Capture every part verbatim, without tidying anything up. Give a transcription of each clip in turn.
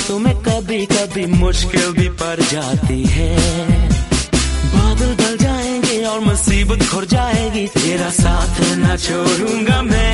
सांसों में कभी कभी मुश्किल भी पड़ जाती है। बादल ढल जाएंगे और मुसीबत खुर जाएगी, तेरा साथ न छोड़ूंगा मैं।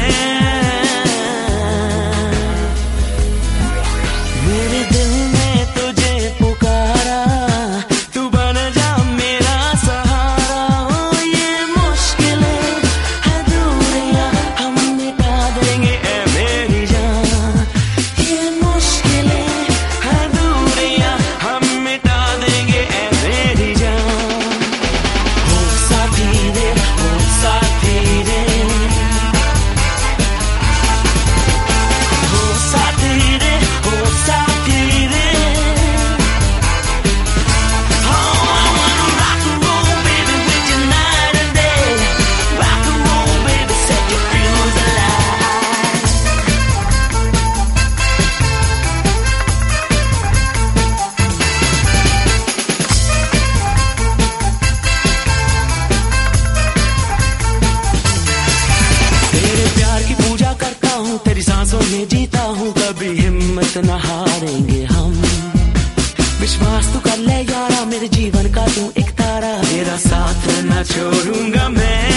मेरे दिल में तुझे पुकारा, तू बन जा मेरा सहारा। ओ ये मुश्किलें है दूरियां हम मिटा देंगे ऐ मेरी जान। ये मुश्किलें है दूरियां हम मिटा देंगे ऐ मेरी जान। हो साथी रे, हो साथी रे, हो साथी रे, हो साथी रे। Oh, I wanna rock and roll, baby, with you night and day. Rock and roll, baby, set your fuse alive. तेरे प्यार की पूजा करता हूँ, तेरी सांसों में जीता हूँ, कभी हिम्मत न हारेंगे हम। विश्वास तू कर ले यारा, मेरे जीवन का तू एक तारा, तेरा साथ न छोड़ूंगा मैं।